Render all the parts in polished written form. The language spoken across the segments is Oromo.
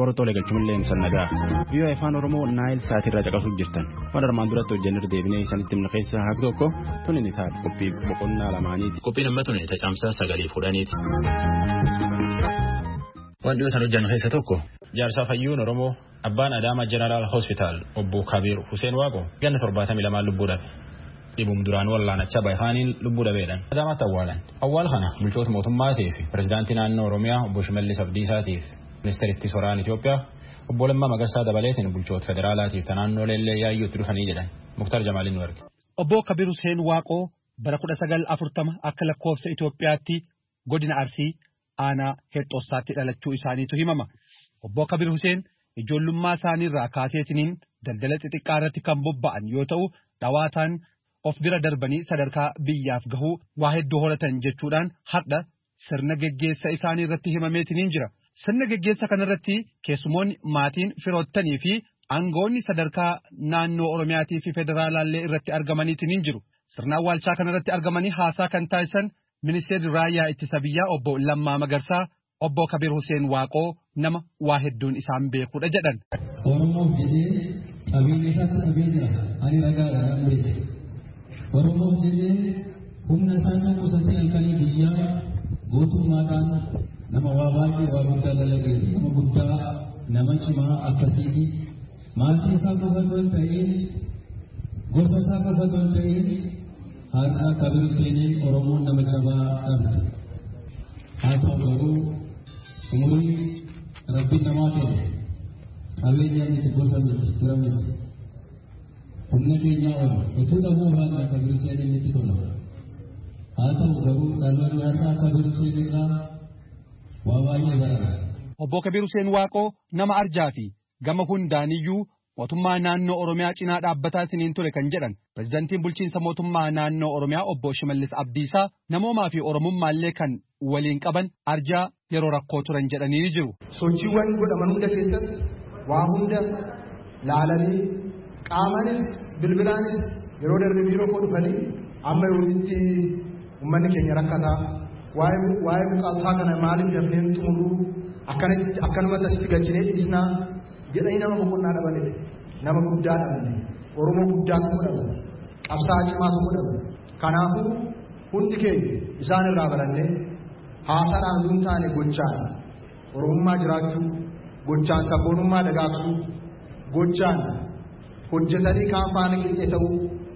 babarootoo galchumilleen sannagaa biyya afaan Oromoo Naayil Saatirraa caqasuuf jirtan waan armaan duratti hojjennee deebinee isinitti himna keessaa haqa tokko tunin isaaf qophii boqonnaa lamaaniiti. Qophiin ammatun tacaamsaa sagalee fuudhaniiti. Waan dhiyootaan hojjennu keessa tokko jaarsaa fayyuun Oromoo abbaan Adaamaa Jeneraal Hospitaal obbo Kabiir Huseen Waaqoo ganna 72 lubbuu dhabe. Dhibum duraan wallaanachaa baay'aaniin lubbuu dhabeedhaan Adaamaatti awwaalan. Awwaal kana bulchoota mootummaatii fi pirezidaantii naannoo Oromiyaa obbo Shimallis Abdiisaatii fi ministeeritti Soraan Itoophiyaa obbo Lammaa Magarsaa dabaleetiin bulchoota federaalaatiif naannoleellee yaayyootti dhufanii jedhan. Muktar Jamaaliin nu erge. Obbo Kabiir Huseen Waaqoo bara 1940 akka lakkoofsa Itoophiyaatti godina Arsii aanaa Heexxoosaatti dhalachuu isaaniitu himama. Obbo Kabiir Huseen ijoollummaa isaaniirraa kaaseetiniin daldala xixiqqaa irratti kan bobba'an yoo ta'u dhawaataan of bira darbanii sadarkaa biyyaaf gahuu waa hedduu horatan jechuudhaan har'a sirna geggeessa isaanii irratti himameetiniin jira. Sirna geggeessa kanarratti keessumoonni maatiin firoottanii fi aangoonni sadarkaa naannoo Oromiyaatii fi federaalaallee irratti argamaniitiniin jiru. Sirna awwaalchaa kanarratti argamanii haasaa kan taasisan ministeerri raayyaa ittisa biyyaa obbo Lammaa Magarsaa obbo Kabiir Huseen Waaqoo nama waa hedduun isaan beekudha jedhan. Oromoof jedhee qabeenya isaatti dhabee jira. Ani ragaadhaan beeke. Oromoof jedhee humna isaa qusatee halkanii guyyaa gootummaadhaan nama waa baay'ee waa guddaa dalagee nama guddaa nama cimaa akkasiiti. Maatii isaa qofatu hin ta'in gosa isaa qofatu hin ta'in har'a Kabiir Huseenii Oromoon nama jabaa dhabde. Haa ta'u garuu umurii rabbiin namaa kenna. Qabeenya miti gosa miti fira miti. Humna keenyaa ol utuu dhabuu baannaa Kabiir Huseenii miti tola. Haa ta'u garuu dhaloonni har'aa Kabiir Huseenii irraa waa baay'ee barara. Obbo Kabiir Huseen Waaqoo nama arjaa fi gama hundaaniyyuu mootummaa naannoo Oromiyaa cinaa dhaabbataa isiniin ture kan jedhan pirezidaantiin bulchiinsa mootummaa naannoo Oromiyaa obbo Shimallis Abdiisaa namoomaa fi Oromummaallee kan waliin qaban arjaa yeroo rakkoo turan jedhanii jiru. Sochiiwwan godhaman hunda keessatti waa hunda laalanii qaamanis bilbilaanis yeroo darbe biiroo koo dhufanii amma yoonitti uummanni keenya rakkataa waa'ee muqaasaa kana maaliif dafneen xumuruu akkanumatti asitti galchinee dhiisnaa jedhanii nama boqonnaa dhabanidha. Nama guddaa dhabne Oromoo guddaa tokko dhabne qabsaa'aa cimaa tokko dhabne. Kanaafuu hundi keenya isaan irraa barannee haasaadhaan osoo hin taane gochaan Oromummaa jiraachuu gochaan sabboonummaa dagaagsuu gochaan hojjetanii kaan faana qixxee ta'uu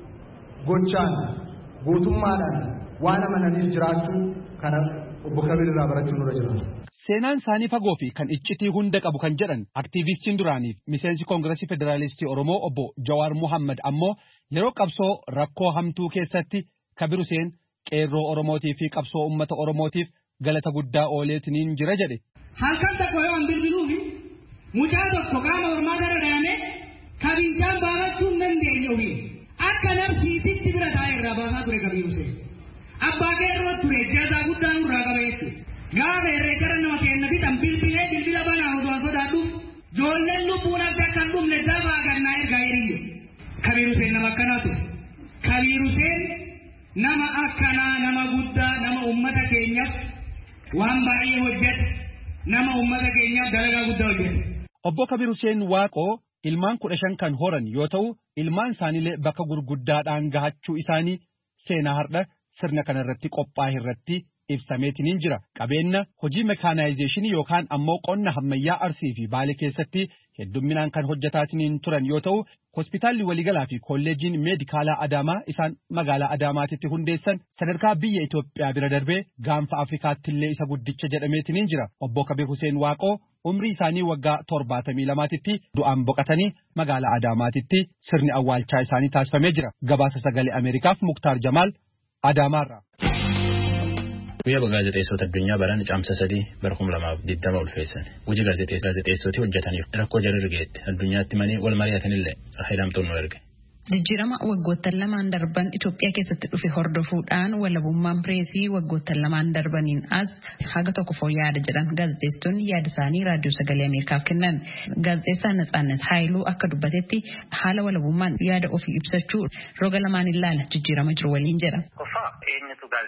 gochaan gootummaadhaan waan amananiif jiraachuu kana obbo Kabiir irraa barachuun nurra jira. Seenaan isaanii fagoo fi kan iccitii hunda qabu kan jedhan aktiivistiin duraaniif miseensi koongiresii federaalistii Oromoo obbo Jawaar Muhammad ammoo yeroo qabsoo rakkoo hamtuu keessatti Kabiir Huseen qeerroo Oromootii fi qabsoo uummata Oromootiif galata guddaa ooleetiniin jira jedhe. Halkan tokko yoo an bilbiluufi mucaa tokko qaama ormaa gara dhaamee kabiinkaan baafachuu hin dandeenye akka namtiititti bira taa'ee irraa baasaa ture Kabiir Huseen. Abbaa qeerroo ture jaasaa guddaa nurraa qaba jechuudha. Gaafa irree gara nama kenna bitan bilbilee bilbila banaa osoo sodaatu joolleen lubbuun akka kan dhumne dafaa gannaa ergaa hiriyyoo. Kabiir Huseen nama akkanaa ture. Kabiir Huseen nama akkanaa nama guddaa nama uummata keenyaaf waan baay'ee hojjete nama uummata keenyaaf dalagaa guddaa hojjete. Obbo Kabiir Huseen Waaqoo ilmaan 15 kan horan yoo ta'u ilmaan isaaniilee bakka gurguddaadhaan gahachuu isaanii seenaa har'a sirna kanarratti qophaa'e irratti ibsameetiniin jira. Qabeenya hojii mekaanaayizeeshinii yookaan ammoo qonna ammayyaa Arsii fi Baalee keessatti heddumminaan kan hojjetaatiniin turan yoo ta'u hospitaalli waliigalaa fi kolleejiin meedikaalaa Adaamaa isaan magaalaa Adaamaatitti hundeessan sadarkaa biyya Itoophiyaa bira darbee gaanfa Afrikaattillee isa guddicha jedhameetiniin jira. Obbo Kabiir Huseen Waaqoo umrii isaanii waggaa 72tti du'aan boqatanii magaalaa Adaamaatitti sirni awwaalchaa isaanii taasifamee jira. Gabaasa sagalee Ameerikaaf Muktaar Jamaal Adaamaarraa. Guyyaa gaazexeessota addunyaa baran caamsa 3 bara 2020 ulfeessan. Hojii gaazexeessootii hojjetaniif rakkoo jarri geette addunyaatti manii wal mari'atanillee saaxilamtuun nu erge. Jijjiirama waggoottan lamaan darban Itoophiyaa keessatti dhufe hordofuudhaan walabummaan pireesii waggoottan lamaan darbaniin as haga tokko fooyya'aadha jedhan gaazexeessitoonni yaada isaanii raadiyoo sagalee Ameerikaaf kennan. Gaazexeessaan Natsaannet Haayiluu akka dubbatetti haala walabummaan yaada ofii ibsachuu roga lamaan ilaala jijjiirama jiru waliin jedha. Eenyutu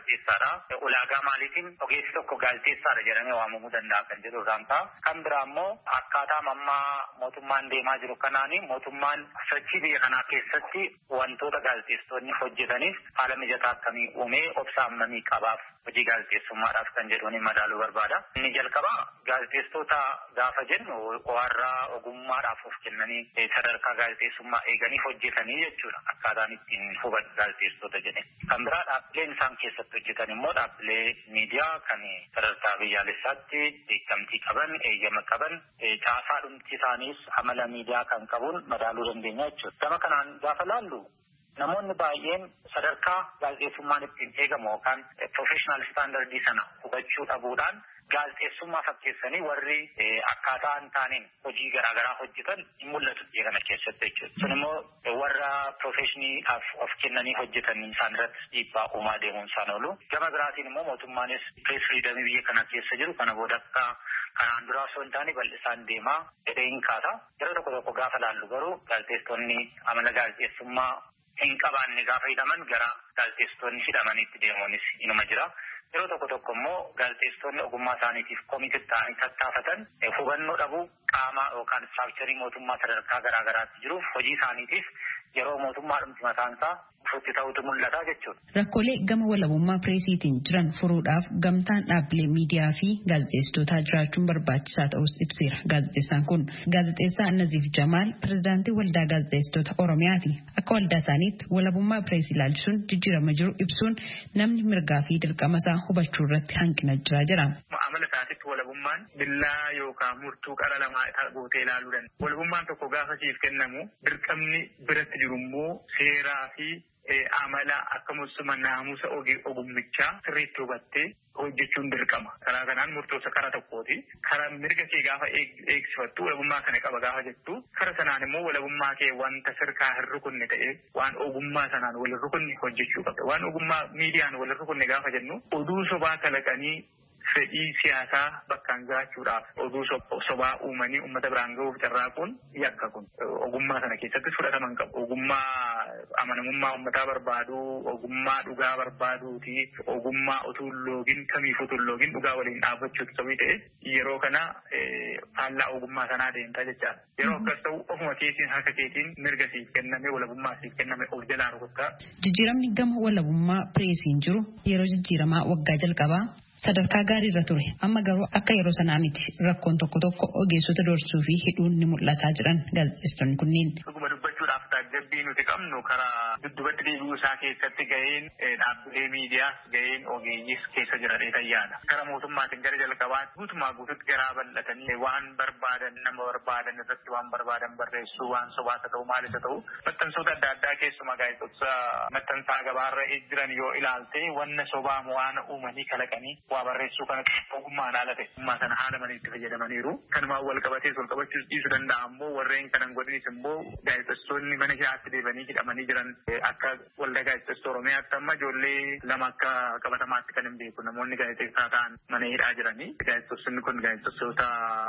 gaazexeessaadha. Ulaagaa maaliitiin ogeessi tokko gaazexeessaadha jedhamee waamamuu danda'a kan jedhu irraan ta'a. Kan biraa immoo akkaataa ammaa mootummaan deemaa jiru kanaani mootummaan sochii biyya kanaa keessatti wantoota gaazexeessitoonni hojjetaniif haala mijataa akkamii uumee obsa ammamii qabaaf hojii gaazexeessummaadhaaf kan jedhuun madaaluu barbaada. Inni jalqabaa gaazexeessitoota gaafa jennu warra ogummaadhaaf of kennanii sadarkaa gaazexeessummaa eeganii hojjetanii jechuudha. Akkaataan ittiin hubatu gaazexeessitoota jedhe. Kan biraa dhaabbileen isaan keessatti hojjetan immoo dhaabbilee miidiyaa kan sadarkaa biyyaalessaatti beekamtii qaban, eeyyama qaban, caasaa dhumti isaaniis amala miidiyaa kan qabuun madaaluu dandeenya jechuudha. Gama kanaan gaafa laallu namoonni baay'een sadarkaa gaazexeessummaan ittiin eegamu yookaan professional standardii sana hubachuu dhabuudhaan gaazexeessummaa fakkeessanii warri akkaataa hin taaneen hojii garaagaraa hojjetan hin mul'atu biyya kana keessatti jechuudha. Sun immoo warra profeshiiniidhaaf of kennanii hojjetan isaan irratti dhiibbaa uumaa deemuun isaan oolu. Gama biraatiin immoo mootummaanis pirees firiidamii biyya kana keessa jiru kana booda akka kanaan duraa osoo hin taane bal'isaan deemaa jedhee hin kaasa. Yeroo tokko tokko gaafa laallu garuu gaazexeessitoonni amala gaazexeessummaa hin qabaanne gaafa hidhaman gara gaazexeessitoonni hidhamaniitti deemuunis inuma jira. Yeroo tokko tokko immoo gaazexeessitoonni ogummaa isaaniitiif komitii ta'anii tattaafatan hubannoo dhabuu qaama yookaan istiraakcharii mootummaa sadarkaa garaa garaatti jiruuf hojii isaaniitiif yeroo mootummaa dhumti mataan isaa fuutti ta'utu mul'ata jechuudha. Rakkoolee gama walabummaa pireesiitiin jiran furuudhaaf gamtaan dhaabbilee miidiyaa fi gaazexeessitootaa jiraachuun barbaachisaa ta'us ibseera. Gaazexeessaan kun gaazexeessaa Naziif Jamaal pirezidaantii waldaa gaazexeessitoota Oromiyaati. Akka waldaa isaaniitti walabummaa pireesii ilaalchisuun jijjiirama jiru ibsuun namni mirgaa fi dirqama isaa hubachuu irratti hanqina jira jedha. Amala isaatitti walabummaan billaa yookaan murtuu qara lamaa gootee ilaaluu danda'a. Walabummaan tokko gaafa siif kennamu dirqamni biratti jiru immoo seeraa fi amala akkasumas naamusa ogummichaa sirriitti hubattee hojjechuun dirqama. Karaa kanaan murtoosa karaa tokkooti. Karaa mirga kee gaafa eegsifattu walabummaa kana qaba gaafa jettu karaa sanaan immoo walabummaa kee wanta sirkaa hin rukunne ta'e waan ogummaa sanaan wal rukunne hojjechuu qabda. Waan ogummaa miidiyaan wal rukunne gaafa jennu oduu sobaa kalaqanii fedhii siyaasaa bakkaan gaachuudhaaf oduu sobaa uumanii uummata biraan gahuuf carraaquun yakka kun ogummaa sana keessatti fudhataman qabu. Ogummaa amanamummaa uummataa barbaadu, ogummaa dhugaa barbaaduuti, ogummaa utuu loogin kamiif utuu loogin dhugaa waliin dhaabbachuutu ta'uu ta'e yeroo kana faallaa ogummaa sanaa deemtaa jechaadha. Yeroo akkas ta'u ofuma keetiin harka keetiin mirga siif kenname walabummaa siif kenname of jalaa rukuttaa. Jijjiiramni gama walabummaa pireesiin jiru yeroo jijjiiramaa waggaa jalqabaa sadarkaa gaarii irra ture. Amma garuu akka yeroo sanaa miti rakkoon tokko tokko ogeessota doorsuu fi hidhuun ni mul'ataa jiran gaazexeessitoonni kunneen. Dhuguma dubbachuudhaaf taajjabbii nuti qabnu karaa duddubatti deebi'uu isaa keessatti gaheen dhaabbilee miidiyaas gaheen ogeeyyiis keessa jiran tayyaadha. Karaa mootummaatiin gara jalqabaatti guutumaa guututti garaa bal'atanii waan barbaadan nama barbaadan irratti waan barbaadan barreessuu waan sobaasa ta'u maalis haa ta'u maxxansoota adda addaa keessumaa gaazexeessa maxxansaa gabaarra jiran yoo ilaalte wanna sobaa waan uumanii kalaqanii waa barreessuu kanatti ogummaan haala ta'e ogummaa sana haala maniitti fayyadamaniiru. Kanumaan wal qabatees wal qabachuus dhiisuu danda'a ammoo warreen kanan godhinis immoo gaazexeessitoonni mana hidhaatti deebanii hidhamanii jiran akka waldaa gaazexeessitoota Oromiyaatti amma ijoollee lama akka qabatamaatti kan hin beeku namoonni gaazexeessaa ta'an mana hidhaa jiranii. Gaazexeessonni kun gaazexeessitoota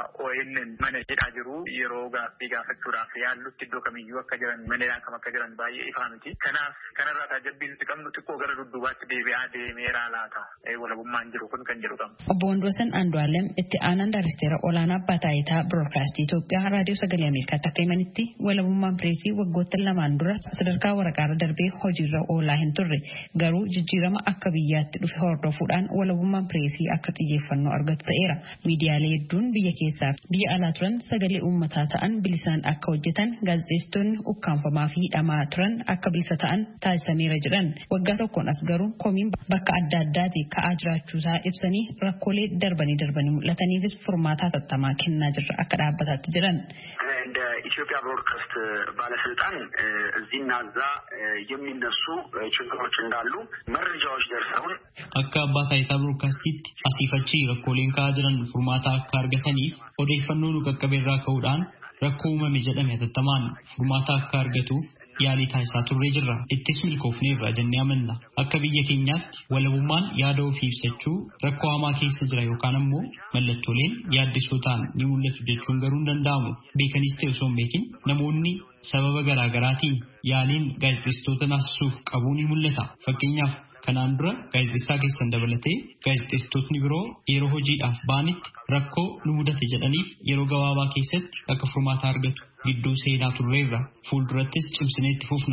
ONN mana hidhaa jiru yeroo gaaffii gaafachuudhaaf yaallutti iddoo kamiyyuu akka jiran mana hidhaa kam akka jiran baay'ee ifaa miti. Kanaaf kanarraa taajabbii nuti qabnu xiqqoo gara dudduubaatti deebi'aa deemeeraa laata walabummaan jiru. Obbo Wandoosan Andu'aalem itti aanaan daaristeera olaanaa abbaa taayitaa biroodkaastii Itoophiyaa raadiyoo sagalee Ameerikaatti akka himanitti walabummaan pireesii waggoota lamaan dura sadarkaa waraqaarra darbee hojiirra oolaa hin turre garuu jijjiirama akka biyyaatti dhufe hordofuudhaan walabummaan pireesii akka xiyyeeffannoo argatu ta'eera. Miidiyaalee hedduun biyya keessaa fi biyya alaa turan sagalee uummataa ta'an bilisaan akka hojjetan gaazexeessitoonni ukkaanfamaa fi hidhamaa turan akka bilisa ta'an taasisameera jedhan. Waggaa tokkoon as garuu komiin bakka adda addaatii ka'aa jiraachuusaa ibsanii rakkoolee darbanii mul'ataniifis furmaata hatattamaa kennaa jirra akka dhaabbataatti jedhan. እንደ ኢትዮጵያ ብሮድካስት ባለስልጣን እዚህና እዛ የሚነሱ ችግሮች እንዳሉ መረጃዎች ደርሰውን akka abbaa taayitaa biroodkaastiitti asiifachi rakkooleen ka'aa jiran furmaata akka argataniif odeeffannoo nu qaqqabeerraa ka'uudhaan rakkoo uumame jedhame hatattamaan furmaata akka argatuuf yaalii taasisaa turree jirra. Ittis milkoofneerra jennee amanna. Akka biyya keenyaatti walabummaan yaada ofii ibsachuu rakkoo hamaa keessa jira yookaan ammoo mallattooleen yaaddessoo ta'an ni mul'atu jechuun garuu hin danda'amu. Beekanis ta'e osoo hin beekin namoonni sababa garaa garaatiin yaaliin gaazexeessitoota naasisuuf qabuu ni mul'ata. Fakkeenyaaf Kanaan dura gaazexeessaa keessan dabalatee gaazexeessitootni biroo yeroo hojiidhaaf ba'anitti rakkoo nu mudate jedhaniif yeroo gabaabaa keessatti akka furmaata argatu gidduu seenaa turreerra. Fuuldurattis cimsinee itti fufna.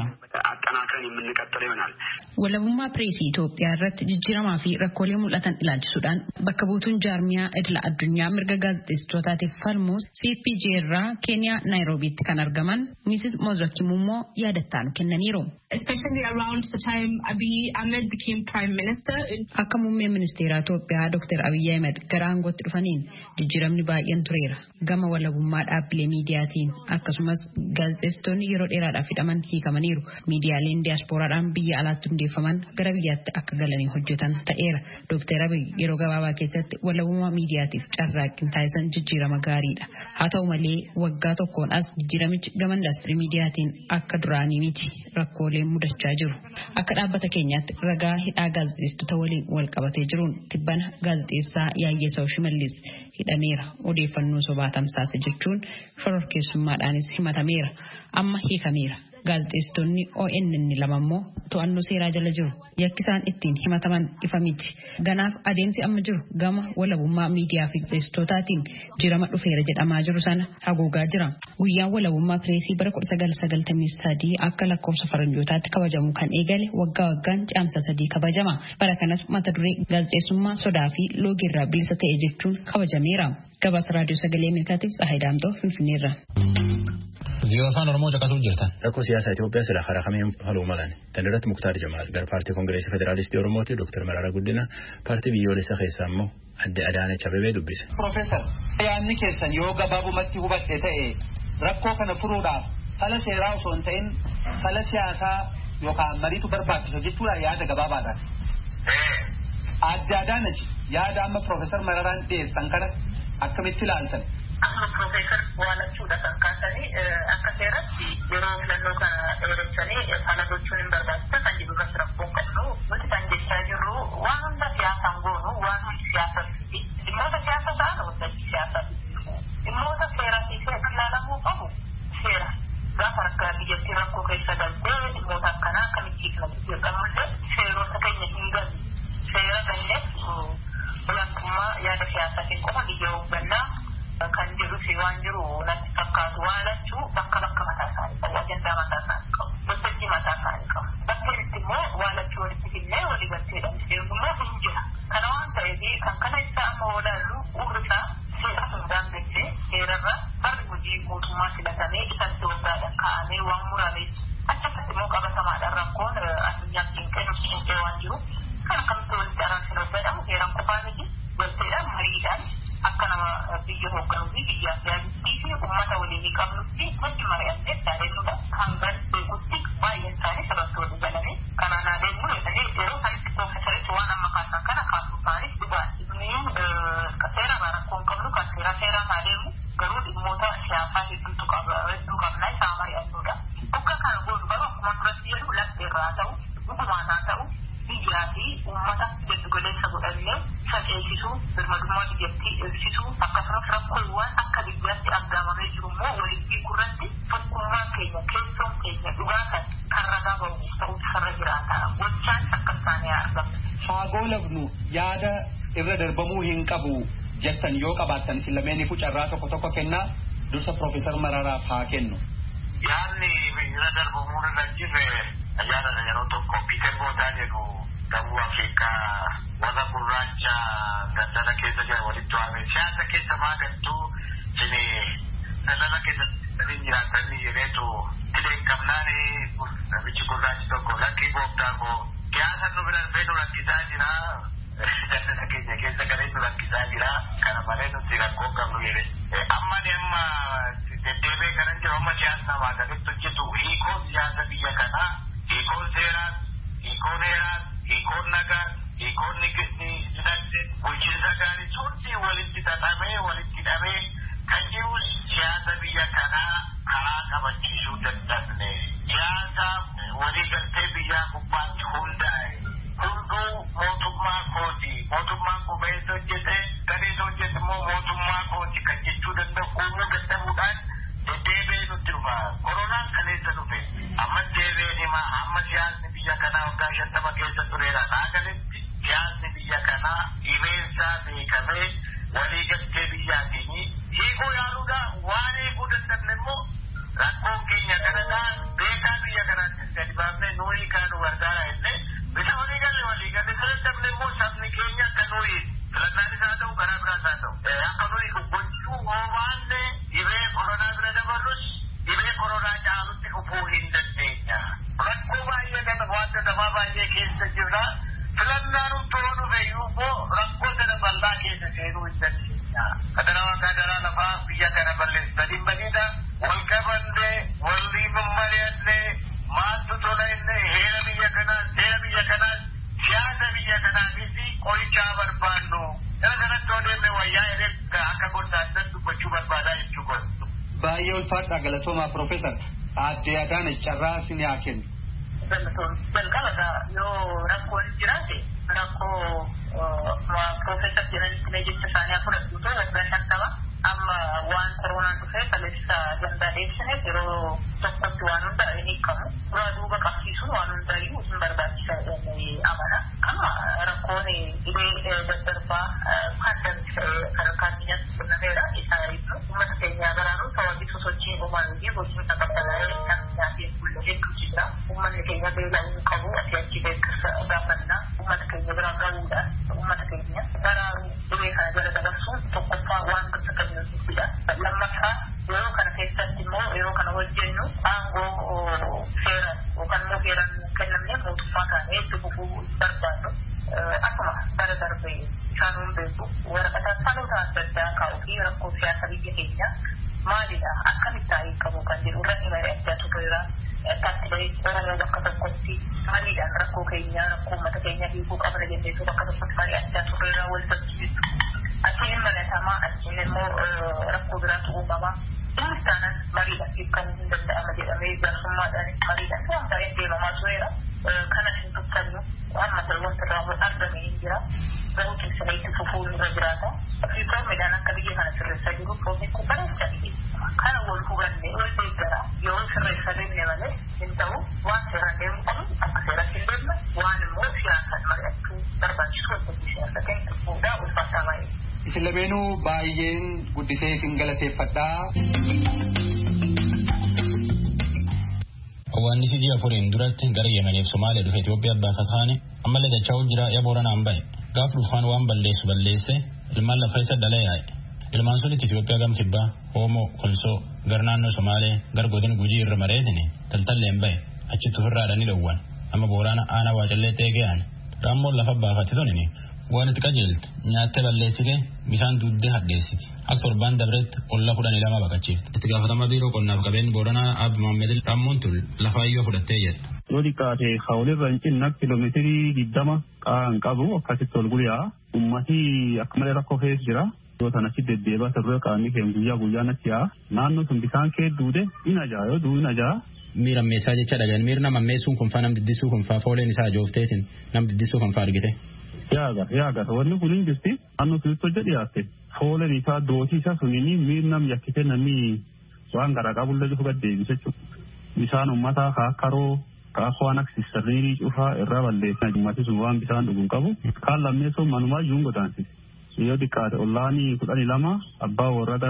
Walabummaa pireesii Itoophiyaa irratti jijjiiramaa fi rakkoolee mul'atan ilaalchisuudhaan bakka buutuun jaarmiyaa idila addunyaa mirga gaazexeessitootaatiif falmuus CPJ irraa Keeniyaa Naayiroobiitti kan argaman Mrs. Mozaki Mummoo yaadattaanu kennaniiru. Especially around the time Abiy Ahmed became Prime Minister. Akka muummee ministeeraa Itoophiyaa Dr. Abiy Ahmed gara aangootti dhufaniin jijjiiramni baay'een tureera. Gama walabummaa dhaabbilee miidiyaatiin akkasumas gaazexeessitoonni yeroo dheeraadhaaf hidhaman hiikamaniiru. Miidiyaaleen diyaaspooraadhaan biyya alaatti hundeeffaman gara biyyaatti akka galanii hojjetan ta'eera. Dr. Abiy yeroo gabaabaa keessatti walabummaa miidiyaatiif carraaqqii taasisan jijjiirama gaariidha. Haa ta'u malee waggaa tokkoon as jijjiiramichi gama indaastirii miidiyaatiin akka duraanii miti. Rakkoolee mudachaa jiru. Akka dhaabbata keenyaatti ragaa hidhaa gaazexeessitoota waliin wal qabatee jiruun tibbana gaazexeessaa Yaayyesaw Shimallis hidhameera. Odeeffannoo sobaa tamsaase jechuun shororkeessummaadhaanis himatameera. Amma hiikameera. Gaazexeessitoonni ONN lama immoo to'annoo seeraa jala jiru. Yakki isaan ittiin himataman ifa miti. Ganaaf adeemsi amma jiru gama walabummaa miidiyaa fi gaazexeessitootaatiin jijjiirama dhufeera jedhamaa jiru sana haguugaa jira. Guyyaan walabummaa pireesii bara 1993 akka lakkoofsa faranjootaatti kabajamu kan eegale waggaa waggaan caamsa 3 kabajama. Bara kanas mata duree gaazexeessummaa sodaa fi loogiirraa bilisa ta'e jechuun kabajameera. Gabaasa raadiyoo sagalee Ameerikaatiif Tsahaay Daamtoo Finfinneerra. Biyya afaan Oromoo caqasuuf jirtan. Rakkoo siyaasaa Itoophiyaa sila karaa kamiin faluu malan. Tan irratti Muktaar Jamaal gara paartii Koongireesii Federaalistii Oromooti Dr. Mararaa Guddina paartii biyyoolessaa keessaa immoo adde Adaanech Abeebee dubbise. Profeesar yaadni keessan yoo gabaabumatti hubadhe ta'e rakkoo kana furuudhaaf fala seeraa osoo hin ta'in fala siyaasaa yookaan mariitu barbaachisa jechuudha yaada gabaabaadhaan. Adde Adaanech yaada amma Profeesar Mararaan dhiyeessan kana akkamitti ilaaltan? Amma Profeesar waalachuudha kan kaasanii akka seeratti yeroo filannoo kana dheeressanii fala gochuun hin barbaachisa kan jedhu irratti rakkoon qabnu nuti kan jechaa jirru waan hunda siyaasaan goonu waan hundi siyaasatti dhimmoota siyaasa ta'an waltajjii siyaasatti dhimmoota seeraatiin ilaalamuu qabu seera gaafa akka biyyattii rakkoo keessa galtee dhimmoota akkanaa akkamitti kana jedhamullee seerota keenya hin galle seera galleef olaantummaa yaada siyaasaatiin qofa biyya hooggannaa kan jiru fi waan jiru natti fakkaatu waalachuu bakka mataa isaanii qabu ajandaa mataa isaanii qabu waltajjii mataa isaanii qabu bakka itti immoo waalachuu walitti finnee walii galteedhaan deemummoo hin jira kana waan ta'eef kan kana isa amma walaallu urrisaa seera hundaan beeksee seerarra barri hojii mootummaa filatamee isatti waggaadhaan kaa'amee waan muramee achasatti immoo qabatamaadhaan rakkoon addunyaa siinqee waan jiru kan akkamitti walitti araarsin hojjedhamu seeraan qofaa miti galteedhaan mariidhaan akka nama biyya hoogganuu fi biyya yaadittii fi uummata waliin qabnutti wajji mari'annee yaadannudha hangan beekutti baay'een isaanii sababni walii galanii kanaan adeemu yeroo sanitti Profeesaritti waan amma kaasan kana kaasuu isaaniif dhugaan inni seera rakkoon qabnu kan seeraan adeemu garuu dhimmoota siyaasaa hedduu qabnaa isaa mari'annudha bakka kana goonu garuu akkuma duratti jedhu lafteerraa ta'u dhugumaan haa ta'u biyyaa fi uummata jiddu galeessa godhannee saceessisuu birmadummaa biyyattii eegsisuu akkasumas rakkoowwan akka biyyaatti argamamee jiru immoo walitti gurratti tokkummaan keenya keessoon keenya dhugaatan kan ragaa bahuuf ta'utu sarra jiraata gochaan akka isaanii argamu. Haa goolabnu yaada irra darbamuu hin qabu jettan yoo qabaattan isin lameeniif carraa tokko kennaa dursa Profeesar Mararaaf haa kennu. Yaadni irra darbamuu irra jirre yaada yeroo tokko Piiter Boodaa jedhu Dawuu Afrikaa warra gurraacha daldala keessa jiran walitti waamee siyaasa keessa maagattuu jini daldala keessa jiraatanii jedheetu tileen qabnaani namichi gurraachi tokko lakkii gooftaa koo siyaasa nu bira dhufee nu rakkisaa jira daldala keenya keessa galee nu rakkisaa jira kana malee nuti rakkoo qabnu jedhe amma deddeebee kanan jiru amma siyaasa namaa gaditti hojjetu hiikoo siyaasa biyya kanaa hiikoon seeraa hiikoon heeraa hiikoon nagaa hiikoon dinagdee bulchiinsa gaarii hundi walitti xaxamee walitti hidhamee kan jiru siyaasa biyya kanaa karaa qabachiisuu dadhabne siyaasa walii galtee biyyaa gubbaatti hundaa'e hunduu mootummaa kooti mootummaan qubeessa hojjete gadeessa hojjete immoo mootummaa kooti kan jechuu danda'u uumuu dadhabuudhaan deddeebee nutti dhufa koronaan kaleessa dhufe amma deebeen himaa amma siyaasni biyya kanaa waggaa 50 keessa keessa tureera. Naagaletti siyaasni biyya kanaa dhibeensaa beekamee walii galtee biyyaatiin hiikuu yaaluudha. Waan hiikuu danda'amne immoo rakkoon keenya kanadhaa beekaa biyya kanaatti gadi baafnee nuyi kaanu gargaara jennee bisa walii galle filatamne immoo sabni keenya akka nuyi filannaanis haa ta'u karaa biraas haa ta'u akka nuyi gochuu hoobaanne dhibee koronaa bira dabarrus dhibee koronaa caalutti dhufuu hin dandeenya. Rakkoo baay'ee kana wanta namaa baay'ee keessa jirra. Filannaan utuu dhufeeyyuu immoo rakkoo sana bal'aa keessa seenuu hin dandeenya. Kadaraa lafaa biyya kana balleessanii badida wal qabannee walii mammari'annee maaltu tola innee heera biyya kanaas siyaasa biyya kanaafis qorichaa barbaannu. Kana kanatti odeemme wayyaa edee akka gorsaan dubbachuu barbaadaa jechuudha. Baay'ee ulfaadha galatoomaa Profeesar Aadde Adaanech carraa isin haa kennu. Jalqaba yoo rakkoon jiraate rakkoo Profeesar jedhanii jecha isaanii fudhatu waggaa 50 amma waan koronaan dhufee kaleessa gandaa dheessineef yeroo tokkotti waan hundaa hin hiikamu. Duraa duuba qabsiisuun waan hundaayyuu isin barbaachisa amana. Amma rakkoon dhibee daddarbaa kan danda'e kan keenyatti kennameera. Isaa ibsu uummata keenyaa baraaruu sababii sosochiin uumaan fi gosoota qabbanaa kan nyaateen bulla hedduu jira. Uummanni keenya beela'uu qabu asii achi beeksisa gaafannaa uummata keenya biraan gahuudhaan uummata keenya baraaruu dhibee kana jala dabarsuun tokkoffaa waan gosa kamiyyuutidha. Lammaffaa yeroo kana keessatti immoo yeroo kana hojjennu aangoo seeraan yookaan immoo seeraan kennamnee mootummaa kana itti fufuu barbaannu akkuma bara darbee isaan beeku waraqaa dhaloota adda addaa kaa'uu fi rakkoo siyaasa biyya keenya maalidha akkamitti taa'ee qabu kan jedhu irratti marii addaatu tureera. Taasilee Oromoo bakka tokkotti mariidhaan rakkoo keenya rakkoo uummata keenya hiikuu qabna jennee bakka tokkotti marii addaatu tureera wal fakkiisu. Achiin malatamaa achiin immoo rakkoo biraatu uumama. Innis taanaan mariidhaan hiikan hin danda'ama jedhamee jaarsummaadhaan mariidhaan waan ta'een deemamaa tureera. Kanas hin tuffannu amma wanta irraa argame hin jira. Garuu keessanii itti fufuun irra jiraata. Fiikoomidhaan akka biyya kana sirreessaa jiru foonni kun bareechaa dhibee. Kana wal hubannee wal deeggara yoo sirreessaa deemne malee hin ta'u waan seeraan deemu qabu akka seeratti hin deemne waan immoo siyaasaan mari'achuu barbaachisu wantoonni siyaasa keenya fuudhaa ulfaataa baay'ee. Isin lameenuu baay'een guddisee isin galateeffadhaa. Waan si ji'a furiin duratti gara Yemeniif Somaaliyaa dhufe Itoophiyaa abbaa kasaane ammallee dachaa jira yaa Booranaan bahe gaaf dhufaan waan balleesse ilmaan lafa isa dhala yaa'e. Ilmaan sunitti Itoophiyaa gam kibbaa Hoomoo Kolsoo gar naannoo Somaalee gar godin Gujii irra mareetini taltalleen bahe achitti ofirraadhanii dhowwan amma Booraana aanaa Waacallee Xeegeyaan raammoon lafa baafatti tonini waan itti qajeelti nyaattee balleessite bishaan duuddee haddeessiti akka torbaan dabretti olla 12 baqachiifte itti gaafatama biiroo qonnaaf qabeen Booranaa Abdi Mohammed Rammoon tul lafaayyoo fudhattee jedha. Yoo xiqqaate hawlirra hin cinna kiiloomeetirii 20 qaan qabu akkasitti ol guyyaa uummatii akka malee rakkoo keessa jira. Yoo tanatti deddeebaa sirree qaamni keenya guyyaa natti yaa naannoo sun bishaan kee duude in ajaa'iba duun ajaa'iba. Miira ammeessaa jecha dhagan miirna ammeessuun kun faa nam diddisuu kun faa fooleen isaa joofteetiin nam diddisuu kan faa argite. Yaaga wanni kun hin jirti naannoo sunitti hojja dhiyaatte fooleen isaa dootii isaa sunini miirnam yakkite namni waan garaa qabullee jiru gaddeebise jechuudha. Bishaan uummataa kaakkaroo kaakoo waan akka sirriirii cufaa irraa balleessaa ummati sun waan bishaan dhuguun qabu kaan lammeessuun manumaa iyyuu hin godaansise. Yoo xiqqaate ollaanii 12 abbaa warraadhaa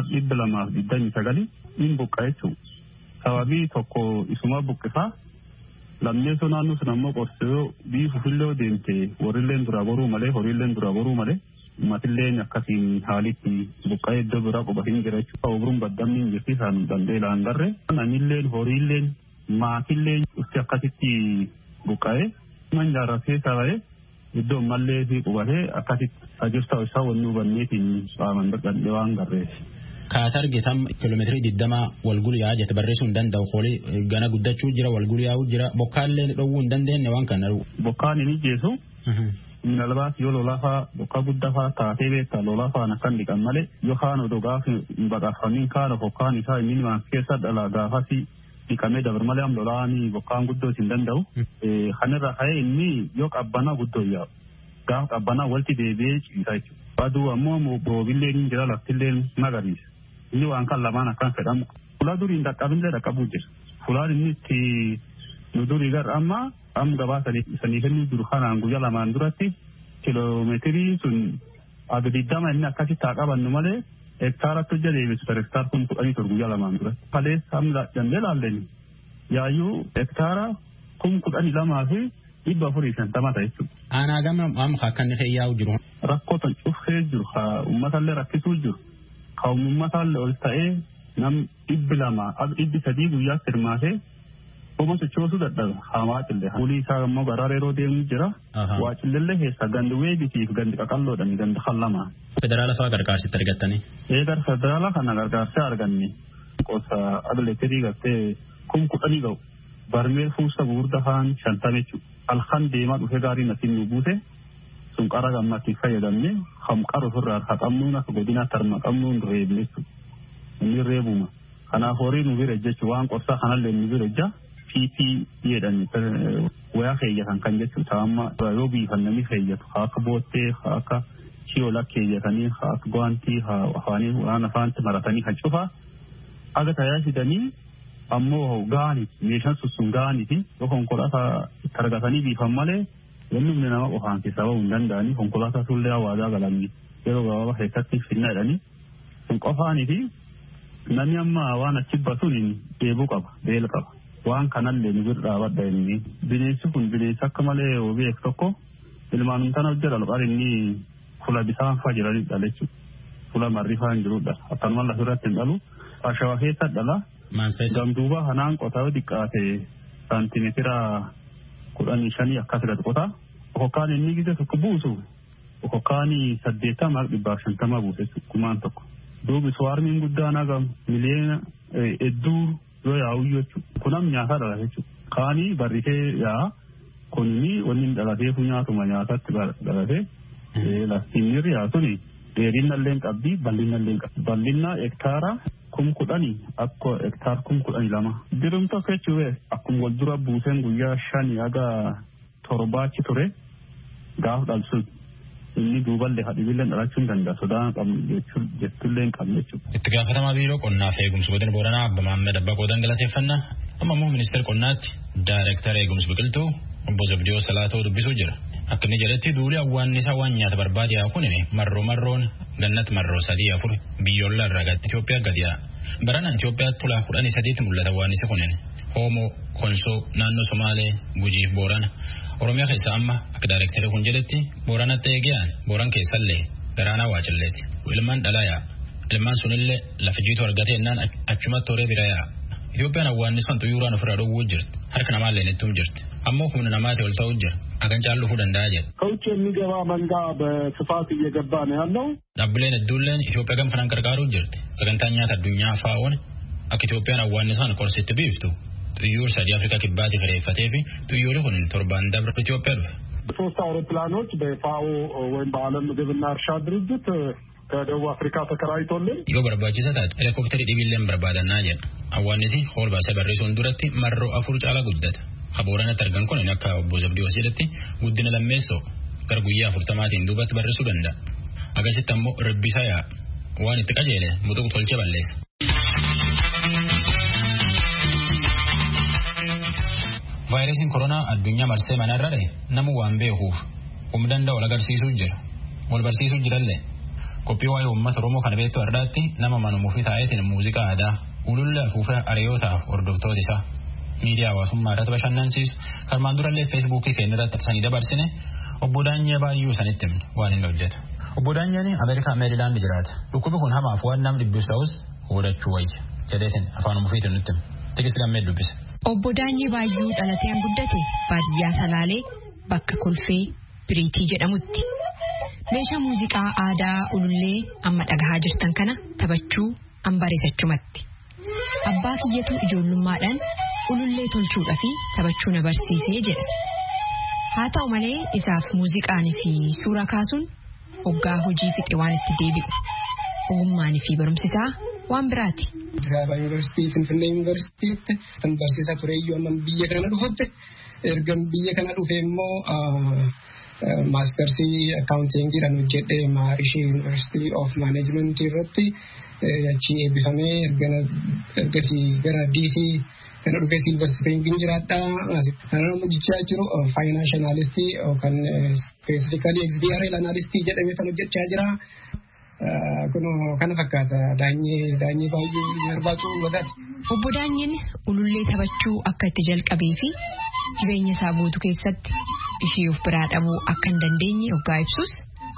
229 hin buqqa jechuudha. Sababii tokko isuma buqqifaa lammeessoo naannoo sun ammoo qorsoo biifufillee deemte warrilleen dura goruu malee horiilleen dura goruu malee ummatilleen akkasiin haalitti buqqa'ee iddoo biraa quba hin jira jechuudha. Obruun baddamni hin jirti isaan danda'e laangarre namilleen horiilleen maatilleen usti akkasitti buqqa'ee man jaarratee saba'ee iddoo mallee fi qubatee akkasitti ajirtaa isaa wanni hubanneetiin qaaman dadhabee waan garreef. Kaata argitam kiiloomeetirii 20 walgulyaa jette barreessuu hin danda'u qoolii gana guddachuu jira walgulyaa'uu jira bokkaallee dhowwuu hin dandeenye waan kana. Bokkaan hin ijjeesu. Minalbaas yoo lolaafaa bokkaa guddafaa taatee beektaa lolaafaan akkan dhiqan malee yookaan odoo gaafa baqaffamiin kaana bokkaan isaa inni waan keessa dhala gaafasi dhiqamee dabar malee am lolaanii bokkaan guddoo hin danda'u. Kanirra ka'ee inni yoo qabbanaa guddoo yaa'u gaafa qabbanaa walitti deebi'ee ciisaa jechuudha. Baduu ammoo boobillee ni jira laftillee magariisa. Inni waan kan lamaan akkan fedhamu. Fulaa durii hin dhaqqabinlee dhaqqabuu jira. Fulaan inni itti nu durii gara amma am gabaa sanii kennuu jiru kanaan guyyaa lamaan duratti kiloomeetirii sun abididama inni akkasitti haa qabannu malee hektaaratti hojja deebisu per hektaar 10,000 guyyaa lamaan duratti. Kalees hamla jannee laalleni yaayyuu hektaara 12,000 fi 450 ta'a jechuudha. Aanaa gama amma akkanni fayyaa'u jiru. Rakkoo tan cufee jiru uummatallee rakkisuu jiru. Uummatallee ol ta'ee nam 200 guyyaatti hirmaatee Oma sochoosuu dadhaba hamaa cillee ulii isaa immoo garaa yeroo deemu jira waa cilleellee keessa gandi weebitiif gandi qaqalloodhaan gandi hallama. Federaala fa'aa gargaarsitti argattanii? Eegar federaala kana gargaarsa arganne qosa atileetirii gartee 10,000 ga'u barmee fuusa gurguddaa faan 50 jechuudha. Halkan deemaa dhufee gaarii natiin nu buute sun qara gammaatti fayyadamne hamqara ofirraa haqamnuun akka godina tarma qabnuun reebne jechuudha. Inni reebuma. Kanaaf horii nu bira jechuudha waan qorsaa kanallee nu bira jaa. PP jedhani wayaa keeyyatan kan jechuudha amma yoo biifannanii keeyyatu akka boottee akka shiyoola keeyyatanii akka gwaantii afaanii waan afaanti maratanii kan cufa aga tajaajilanii ammoo gaanii meeshaan sun gaaniiti yoo konkolaataa itti argatanii biifan malee wanni humna nama qofaan keessaa bahuu hin danda'anii konkolaataa sullee hawaasaa galanni yeroo gabaabaa keessatti finna jedhanii sun qofaaniiti namni amma waan achi basuun deebuu qaba beela qaba. Waan kanallee nu bira dhaabadha inni bineensi kun bineensa akka malee beek tokko ilmaan tana hojjeta laqaan inni fula bisaan faa jiranii dhala jechuudha. Fula marrifaa hin jirudha. Akkanuma lafirratti hin dhalu. Ashawaa keessa dhala. Gamduuba hanaan qotaa yoo xiqqaate saantimeetira 15 akkasirratti qotaa. Okokkaan inni gisa tokko buusu. Okokkaan 850 buuse kumaan tokko. Duubi suwaarmiin guddaan hagam miliyoona hedduu yoo yaa'u jechuudha. Kunam nyaataa dhala jechuudha. Kaanii barrisee yaa kunni wanni dhalatee nyaatuma nyaatatti dhalatee lastiinirri yaasuni dheerinallee qabdi bal'inallee qabdi. Bal'ina hektaara 10,000 akka hektaar 12,000. Dirumta jechuudha akkuma wal dura buuseen guyyaa 5 haga 7 ture gaaf dhalsuun. Inni duuballee hadhiileen dhalachuu hin danda'a sodaan qabnu jechuullee hin qabne jechuudha. Itti gaafatamaa biiroo qonnaa fi eegumsa godina Booranaa Abba Maammed Abbaa Qoodan galateeffannaa amma immoo ministeera qonnaatti daayireektara eegumsa biqiltuu obbo Zabdiyoo Salaatoo dubbisuu jira. Akka inni jedhetti duuli awwaannisaa waan nyaata barbaade haa kunime marroon gannat marroo 3-4 biyyoolaa irraa gadi Itoophiyaa gadi yaa. Baranaan Itoophiyaatti tulaa 13 mul'ata awwaannisi kunin Hoomoo, Konsoo, naannoo Somaalee, Gujiif Boorana. Oromiyaa keessa amma akka daayireektarri kun jedhetti Booranatti eegiyaan Booran keessallee garaanaa waacilleeti. Ilmaan dhalaa ilmaan sunillee lafa jiitu argatee innaan achumatti horee bira yaa. Itoophiyaan awwaannisaan xuyyooraan ofirraa dhowwuu jirti. Harka namaallee nettuun jirti. Ammoo humna namaatii ol ta'uu jira. Agan caallufuu danda'a jedha. ከውጭ የሚገባ መንጋ በስፋት እየገባ ነው ያለው። Dhaabbileen hedduulleen Itoophiyaa gamfanaan gargaaruu jirti. Sagantaan nyaata addunyaa faa'oon akka Itoophiyaan awwaannisaan korsitti biiftu. Xuyyoor sadii Afrikaa kibbaatti fireeffatee fi xuyyoorri kun torbaan dabra Itoophiyaa dhufe. 3 አውሮፕላኖች በፋኦ ወይም በዓለም ምግብና እርሻ ድርጅት ከደቡብ አፍሪካ ተከራይቶልን yoo barbaachisa taate helikoophitari dhibiilleen barbaadannaa jedha. Awwaannisi hool baasee barreessuun duratti marroo 4 caalaa guddata. Booranatti argan kun akka obbo Zabdiyoo jedhetti guddina lammeessoo gara guyyaa 40tiin duubatti barreessuu danda'a. Agasitti ammoo rabbisaa yaa waan itti qajeele mutuqu tolchee balleessa. Vaayirasiin koronaa addunyaa marsee manarrare nama waan beekuuf humna wal agarsiisuu jira. Wal barsiisuu jirallee. Qophii waa'ee uummata Oromoo kana beektu ardaatti nama manumuufi taa'eetiin muuziqaa aadaa ulullee afuufee ari'ootaaf hordoftoota isaa miidiyaa hawaasummaa irratti bashannansiisu karmaan durallee feesbuukii keenya irratti sanii dabarsine obbo Daanyee Baayyuu sanitti himne waan inni hojjetu. Obbo Daanyeen Ameerikaa Meerilaand jiraata. Dhukkubi kun hamaaf waan namni dhibbis ta'us hodhachuu wayya jedheetiin afaan umufiitiin nutti hime. Tikis gammee dubbise. Obbo Daanyee Baayyuu dhalatee guddate baadiyyaa Salaalee bakka Kolfee Biriitii jedhamutti. Meeshaa muuziqaa aadaa ulullee amma dhagahaa jirtan kana taphachuu ambareessachumatti. Abbaa kiyyatu ijoollummaadhaan ulullee tolchuudhaa fi taphachuu na barsiisee jedha. Haa ta'u malee isaaf muuziqaanii fi suura kaasuun hoggaa hojii fixe waan itti deebi'u. Ogummaanii fi barumsisaa waan biraati. Addis Ababa Yuunivarsiitii, Finfinnee Yuunivarsiitiitti kan barsiisaa ture iyyuu amma biyya kana dhufutti erga biyya kana dhufe immoo maastersii akkaawuntiingiidhaan hojjedhee Maarishi Yuunivarsiitii of Maaneejmentii irratti achi eebbifamee ergasii gara DC kana dhufee silver springin jiraadha. Kana hojjechaa jiru financial analyst kan specifically XBRL analyst jedhamee kan hojjechaa jira. Kun kana fakkaata daanyee baay'ee barbaadu wadaadha. Obbo Daanyiin ulullee taphachuu akka itti jalqabee fi jireenya isaa guutuu keessatti ishee of biraa dhabuu akka hin dandeenye hoggaa ibsus.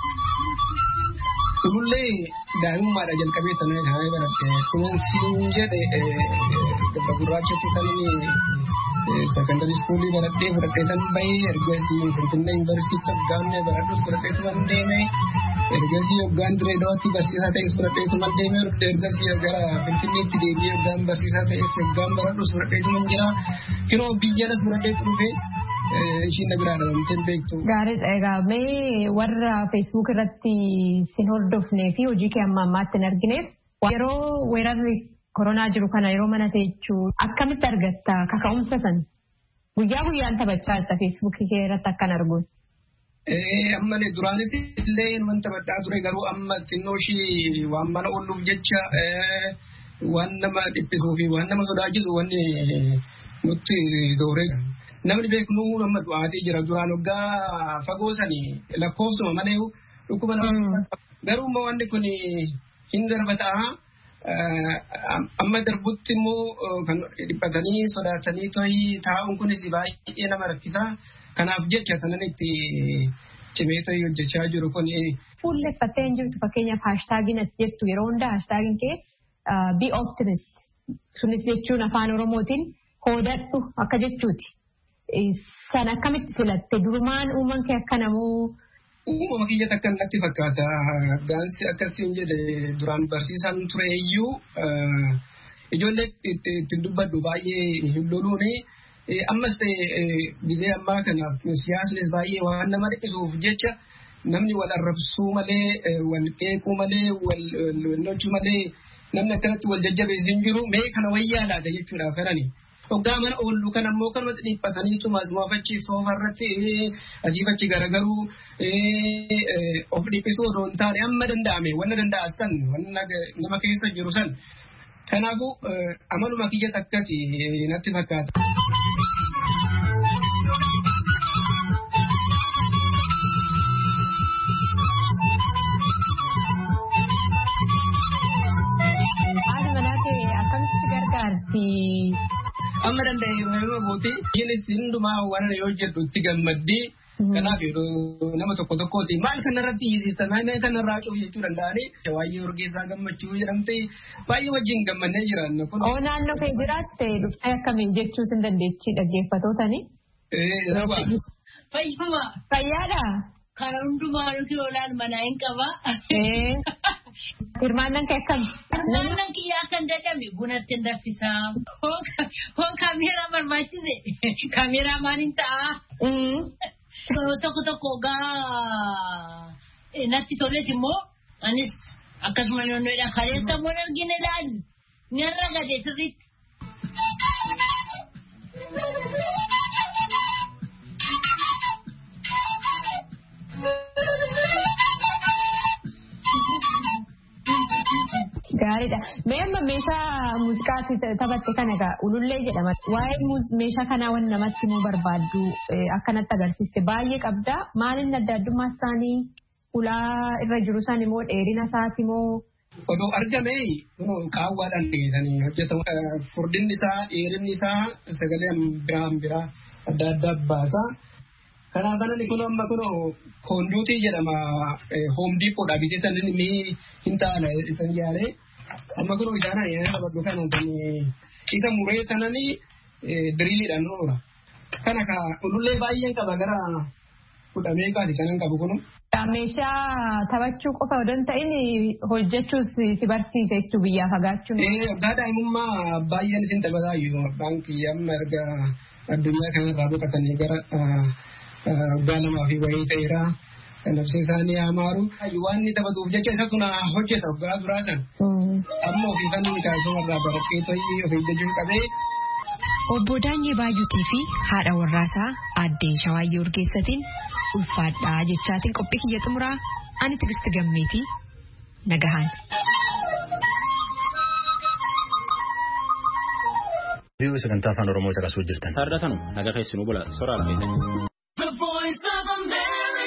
Ulullee daa'imummaadha jalqabee sana haa baradhe. Kunuunsiin jedhe gabra gurraachatti kan secondary school baradhee san bahee ergasii Finfinnee University Saggaamee baradhus baradhee tuman deemee ergasii hoggaan Direedawaatti barsiisaa ta'es baradhee tuman deemee ergasii gara Finfinneetti deebi'ee hoggaan barsiisaa ta'es Saggaam baradhus baradhee tuman jira. Kiroo biyyanas baradhee turufee ishiin nagiraadha wanti beektu. Gaariidha egaa mee warra Facebook irratti sin hordofnee fi hojii kee amma ammaatti hin argineef yeroo weerarri koronaa jiru kana yeroo mana teechuu akkamitti argatta kaka'umsa san guyyaa guyyaan taphachaa jirta Facebook kee irratti akkan arguun. Ammalee duraanis illee waan taphadhaa ture garuu amma xinnoo ishii waan mana ooluuf jecha waan nama dhiphisuu fi waan nama sodaachisu wanni nutti dooree. Namni beeknu amma du'aatii jira duraan hoggaa fagoo sanii lakkoofsuma malee dhukkuba nama garuu wanni kun hin darbataa amma darbutti immoo kan dhiphatanii sodaatanii to'ii taa'uun kunis baay'ee nama rakkisa. Kanaaf jecha kanan itti cimee to'ii hojjechaa jiru kun. Fuulleffattee hin jirtu fakkeenyaaf haashtaagiin ati jettu yeroo hundaa haashtaagiin kee be optimist sunis jechuun afaan Oromootiin hoodadhu akka jechuuti. Sana akkamitti filatte durumaan uuman kee akka namoo. Uumama kiyyatti akka natti fakkaata gaansi akkasiin jedhe duraan barsiisaan ture iyyuu ijoollee ittiin dubbadhu baay'ee hin loluuni. Ammas ta'e gizee ammaa kana siyaasnis baay'ee waan nama dhiphisuuf jecha namni wal arrabsuu malee wal qeequu malee wal lolchuu malee namni akkanatti wal jajjabeessu hin jiru mee kana wayyaa laata jechuudhaaf fedhani. Hoggaa mana oollu kan ammoo kanumatti dhiphatanii tumaasumaafachi soofarratti asiifachi garagaruu of dhiphisuu odoo hin taane amma danda'ame wanna danda'a san wanna nama keessa jiru san. Kanaafuu amaluma kiyyatti akkasii natti fakkaata. Haati manaa kee akkamitti gargaarti? Amma danda'e nama goote innis hundumaa waan yoo jedhu itti gammaddii kanaaf nama tokkooti maal kanarratti hiisista maal kanarraa cufu jechuu danda'anii waa'ee Urgeessaa Gammachuu jedhamte baay'ee wajjin gammannee jiran. Oo naannoo kee jiraatte dhuftee akkamiin jechuus hin dandeechi dhaggeeffatootani. Fayyaadha. Karaa hundumaa yookiin olaan manaa hin qaba. Hirmaannaan kee akkam? Hirmaannaan kiyyaa kan dadhame bunatti hin danfisaa. Hoo kaameeraa barbaachise kaameeraa maaliin ta'a? Tokko gaa natti toles immoo anis akkasuma naannoodhaan kaleessa immoo argina ilaallu ni har'a gadee sirriitti. Gaariidha. Mee amma meeshaa muuziqaatti taphatte kana egaa ulullee jedhama. Waa'ee meeshaa kanaa waan namatti himuu barbaaddu akkanatti agarsiiste baay'ee qabda. Maaliin adda addummaa isaanii ulaa irra jiru san immoo dheerina isaati immoo. Odoo argame qaawwaadhaan dheedanii hojjetamu. Furdinni isaa dheerinni isaa sagalee biraa adda addaa baasa. Kanaaf kanani kun amma kun konduutii jedhama Home Depot bitee tan inni hin taane isan jaalee amma kun isaan ayyaana qabadhu kana tan isa muree tanani diriiliidhaan oora. Kana ka ulullee baay'een qaba gara fudhamee qaati kanan qabu kunu. Meeshaa taphachuu qofa odoo hin ta'in hojjechuus si barsiise jechuu biyyaa fagaachuun. Waggaa daa'imummaa baay'een isin taphataa jiru baankii amma erga addunyaa kanarraa boqotanii gara waggaa lamaa fi wayii ta'eera. Nafsi isaanii amaaru waan inni taphatuuf jecha isa kun hojjeta waggaa duraa san. Amma ofii kan inni taasisumarraa baratee to'ii ofii jechuu qabee. Obbo Daanyee Baay'uutii fi haadha warraasaa aaddee Shawaayyee Urgeessatiin ulfaadhaa jechaatiin qophii kiyya xumuraa ani Tigisti Gammeetii nagahaan. Biyyoota sagantaa afaan Oromoo caqasuu jirtan. Taardatanuu nagaa keessanuu bula soraa lafeetan.